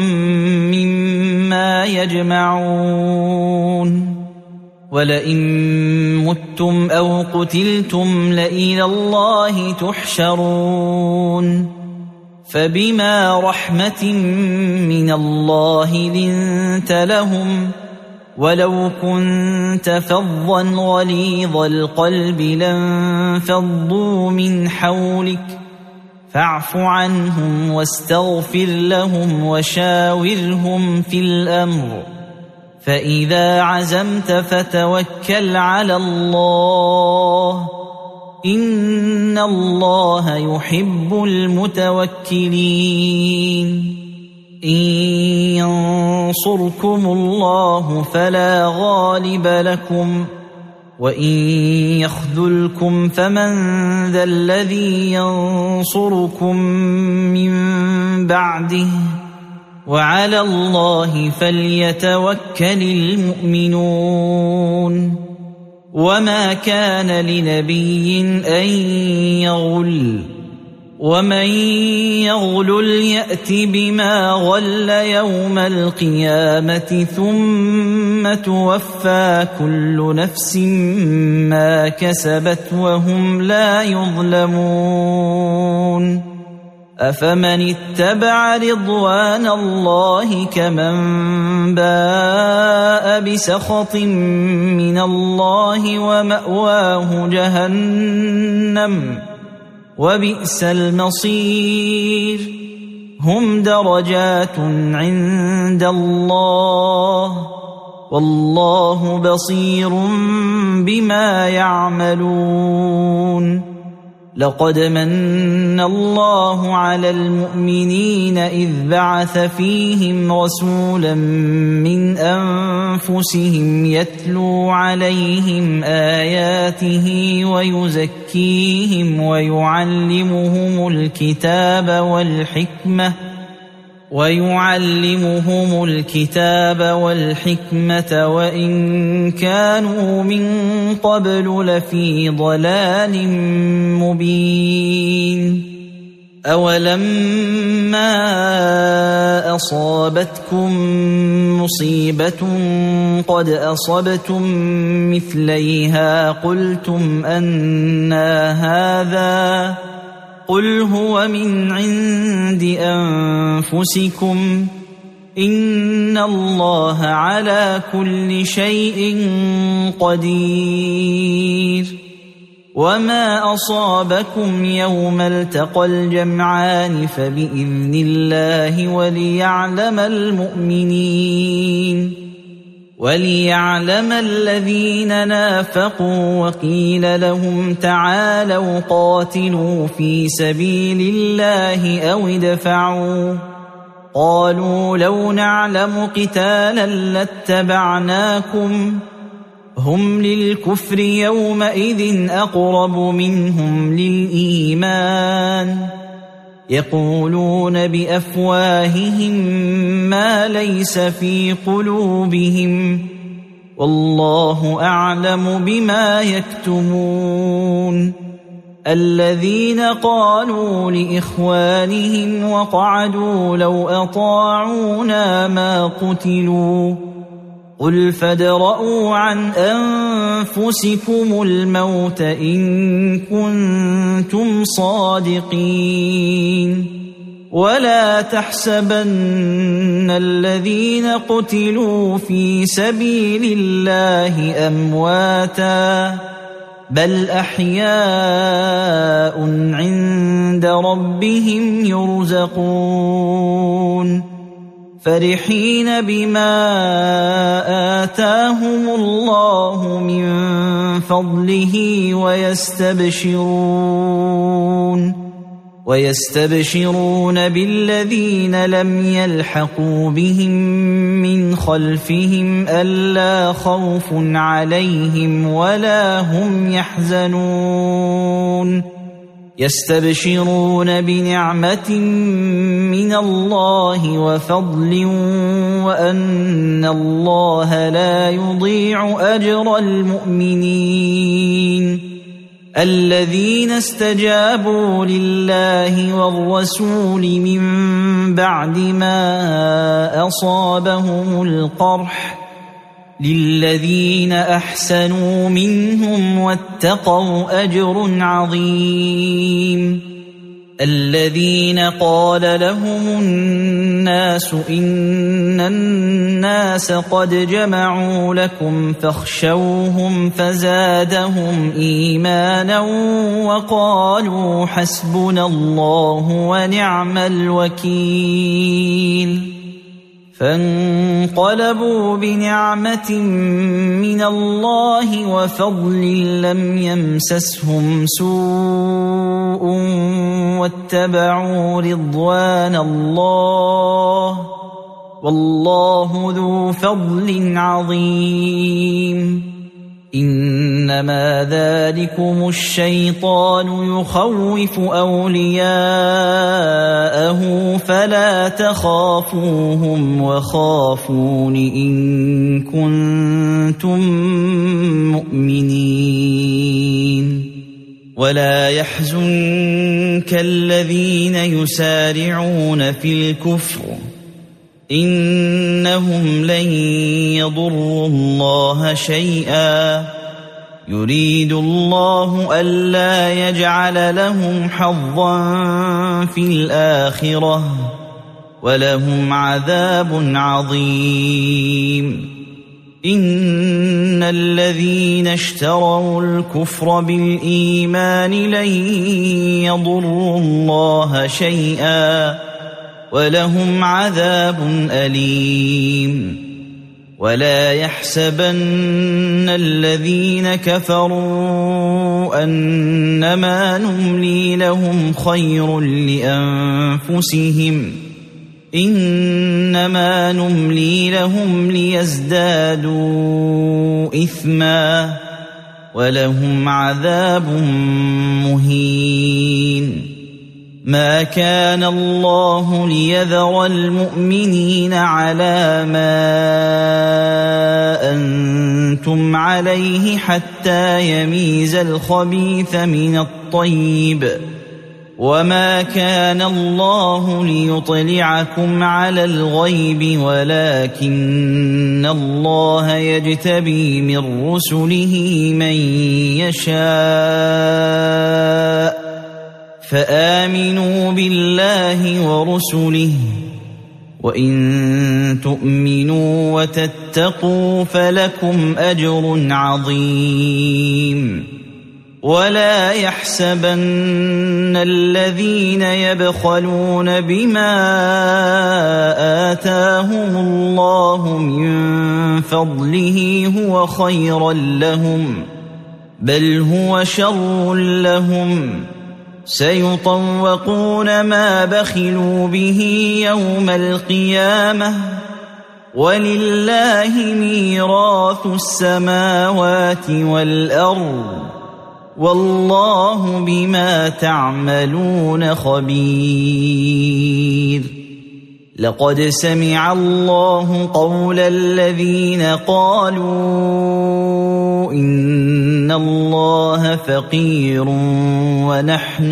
Speaker 1: مما يجمعون ولئن متم أو قتلتم لإلى الله تحشرون فبما رحمة من الله لنت لهم ولو كنت فظا غليظ القلب لانفضوا من حولك فاعف عنهم واستغفر لهم وشاورهم في الأمر فإذا عزمت فتوكل على الله إن الله يحب المتوكلين إن ينصركم الله فلا غالب لكم وإن يخذلكم فمن ذا الذي ينصركم من بعده وعلى الله فليتوكل المؤمنون وما كان لنبي أن يغل ومن يغلل يأت بما غل يوم القيامة ثم توفى كل نفس ما كسبت وهم لا يظلمون أفمن اتبع رضوان الله كمن باء بسخط من الله ومأواه جهنم وبئس المصير هم درجات عند الله والله بصير بما يعملون لقد من الله على المؤمنين إذ بعث فيهم رسولا من أنفسهم يتلو عليهم آياته ويزكيهم ويعلمهم الكتاب والحكمة وإن كانوا من قبل لفي ضلال مبين أولما أصابتكم مصيبة قد أصبتم مثليها قلتم أنى هذا قل هو من عند أنفسكم إن الله على كل شيء قدير وما أصابكم يوم التقى الجمعان فبإذن الله وليعلم الذين نافقوا وقيل لهم تعالوا قاتلوا في سبيل الله أو ادفعوا قالوا لو نعلم قتالا لاتبعناكم هم للكفر يومئذ أقرب منهم للإيمان يقولون بأفواههم ما ليس في قلوبهم والله أعلم بما يكتمون الذين قالوا لإخوانهم وقعدوا لو أطاعونا ما قتلوا قل فادرءوا عن أنفسكم الموت إن كنتم صادقين ولا تحسبن الذين قتلوا في سبيل الله أمواتا بل أحياء عند ربهم يرزقون فرحين بما آتاهم الله من فضله ويستبشرون بالذين لم يلحقوا بهم من خلفهم ألا خوف عليهم ولا هم يحزنون يستبشرون بنعمة من الله وفضل وأن الله لا يضيع أجر المؤمنين الذين استجابوا لله والرسول من بعد ما أصابهم القرح للذين أحسنوا منهم واتقوا أجر عظيم الذين قال لهم الناس إن الناس قد جمعوا لكم فاخشوهم فزادهم إيمانا وقالوا حسبنا الله ونعم الوكيل فانقلبوا بنعمة من الله وفضل لم يمسسهم سوء واتبعوا رضوان الله والله ذو فضل عظيم إنما ذلكم الشيطان يخوف أولياءه فلا تخافوهم وخافون إن كنتم مؤمنين ولا يحزنك الذين يسارعون في الكفر إنهم لن يضروا الله شيئا يريد الله ألا يجعل لهم حظا في الآخرة ولهم عذاب عظيم إن الذين اشتروا الكفر بالإيمان لن يضروا الله شيئا ولهم عذاب أليم ولا يحسبن الذين كفروا أنما نملي لهم خير لأنفسهم إنما نملي لهم ليزدادوا إثما ولهم عذاب مهين ما كان الله ليذر المؤمنين على ما أنتم عليه حتى يميز الخبيث من الطيب وما كان الله ليطلعكم على الغيب ولكن الله يجتبي من رسله من يشاء فآمنوا بالله ورسله وإن تؤمنوا وتتقوا فلكم أجر عظيم ولا يحسبن الذين يبخلون بما آتاهم الله من فضله هو خيرا لهم بل هو شر لهم سيطوقون ما بخلوا به يوم القيامة ولله ميراث السماوات والأرض والله بما تعملون خبير لقد سمع الله قول الذين قالوا إن الله فقير ونحن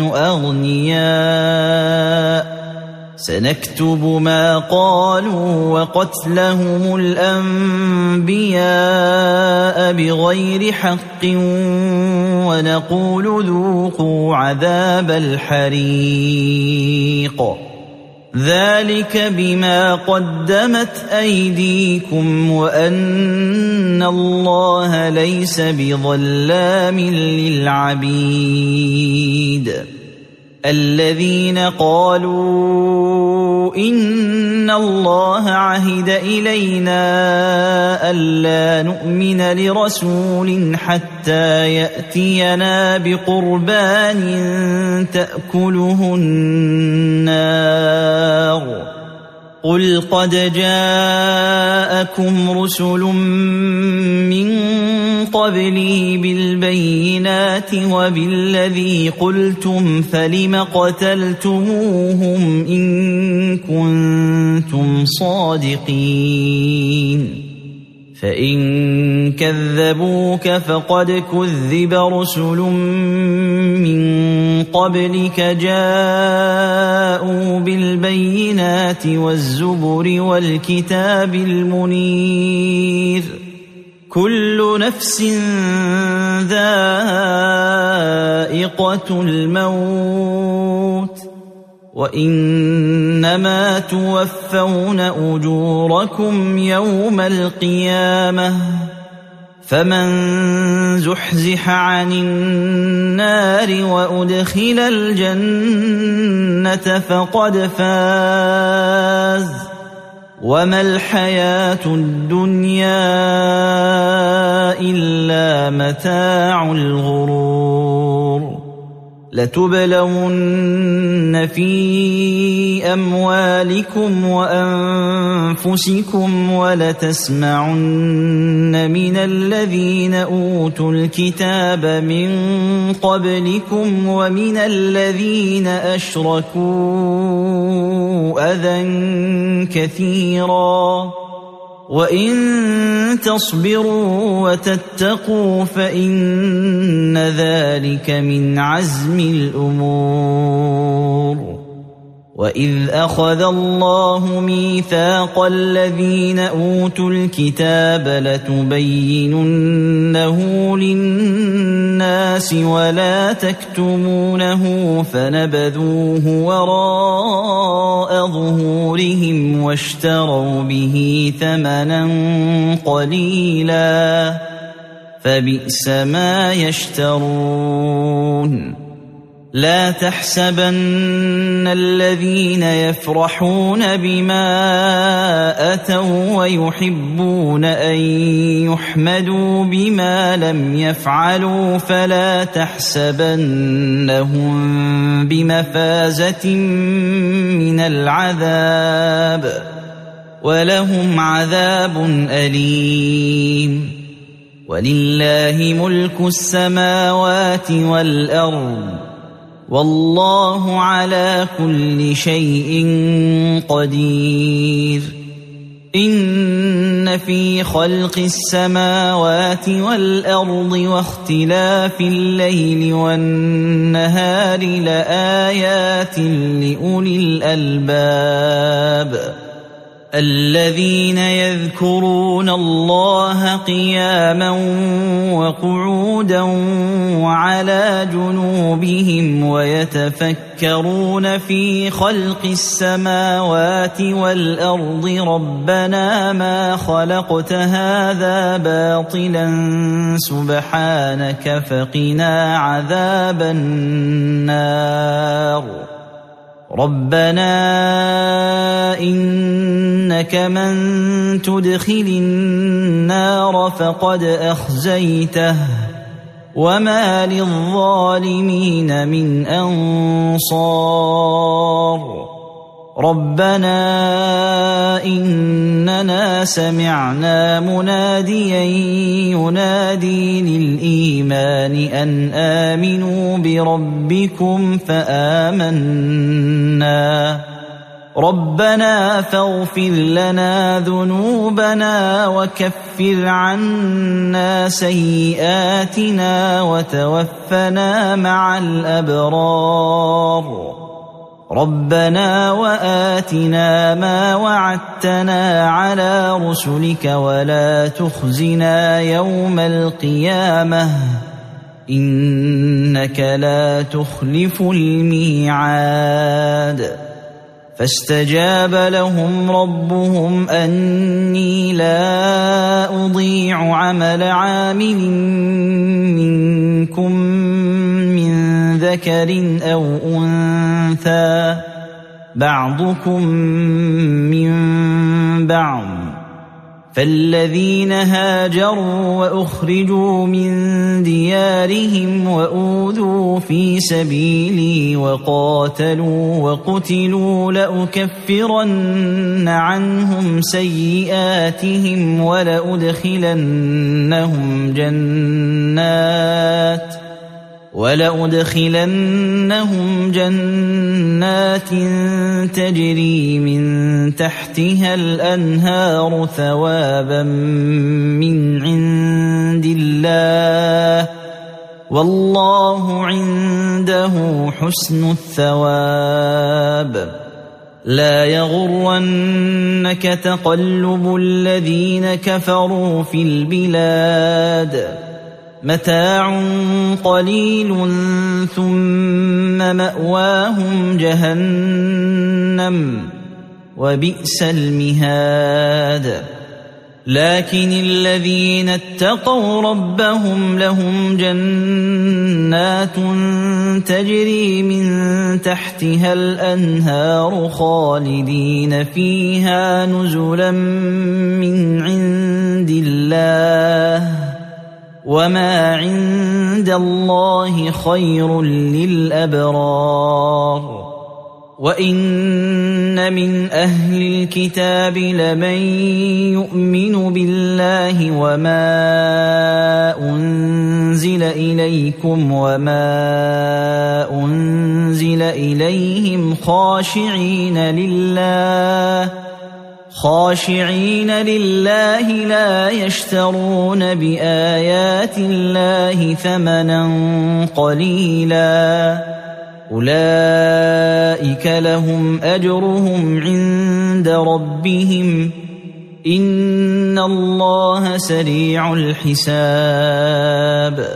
Speaker 1: أغنياء سنكتب ما قالوا وقتلهم الأنبياء بغير حق ونقول ذوقوا عذاب الحريق ذلك بما قدمت أيديكم وأن الله ليس بظلام للعبيد الذين قالوا إن الله عهد إلينا ألا نؤمن لرسول حتى يأتينا بقربان تأكله النار قل قد جاءكم رسل من قبلي بالبينات وبالذي قلتم فلم قتلتموهم إن كنتم صادقين فإن كذبوك فقد كذب رسل من قبلك جاءوا بالبينات والزبر والكتاب المنير كل نفس ذائقة الموت وإنما توفون أجوركم يوم القيامة فمن زحزح عن النار وأدخل الجنة فقد فاز وما الحياة الدنيا إلا متاع الغرور لتبلون في أموالكم وأنفسكم ولتسمعن من الذين أوتوا الكتاب من قبلكم ومن الذين أشركوا أذى كثيرا وإن تصبروا وتتقوا فإن ذلك من عزم الأمور وإذ أخذ الله ميثاق الذين أوتوا الكتاب لتبيننه للناس ولا تكتمونه فنبذوه وراء ظهورهم واشتروا به ثمنا قليلا فبئس ما يشترون لا تحسبن الذين يفرحون بما أتوا ويحبون أن يحمدوا بما لم يفعلوا فلا تحسبنهم بمفازة من العذاب ولهم عذاب أليم ولله ملك السماوات والأرض والله على كل شيء قدير إن في خلق السماوات والأرض واختلاف الليل والنهار لآيات لأولي الألباب الذين يذكرون الله قياما وقعودا وعلى جنوبهم ويتفكرون في خلق السماوات والأرض ربنا ما خلقت هذا باطلا سبحانك فقنا عذاب النار ربنا إنك من تدخل النار فقد أخزيته وما للظالمين من أنصار ربنا إننا سمعنا مناديا ينادي للإيمان أن آمنوا بربكم فآمنا ربنا فاغفر لنا ذنوبنا وكفر عنا سيئاتنا وتوفنا مع الأبرار ربنا وآتنا ما وعدتنا على رسلك ولا تخزنا يوم القيامة إنك لا تخلف الميعاد فاستجاب لهم ربهم أني لا أضيع عمل عامل منكم من ذكر أو أنثى بعضكم من بعض فالذين هاجروا وأخرجوا من ديارهم وأوذوا في سبيلي وقاتلوا وقتلوا لأكفرن عنهم سيئاتهم ولأدخلنهم جنات تجري من تحتها الأنهار ثوابا من عند الله والله عنده حسن الثواب لا يغرنك تقلب الذين كفروا في البلاد متاع قليل ثم مأواهم جهنم وبئس المهاد لكن الذين اتقوا ربهم لهم جنات تجري من تحتها الأنهار خالدين فيها نزلا من عند الله وما عند الله خير للأبرار وإن من أهل الكتاب لمن يؤمن بالله وما أنزل إليكم وما أنزل إليهم خاشعين لله لا يشترون بآيات الله ثمنا قليلا أولئك لهم أجرهم عند ربهم إن الله سريع الحساب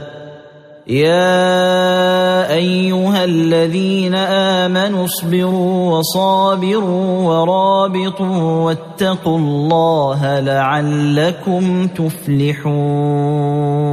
Speaker 1: يا أيها الذين آمنوا اصبروا وصابروا ورابطوا واتقوا الله لعلكم تفلحون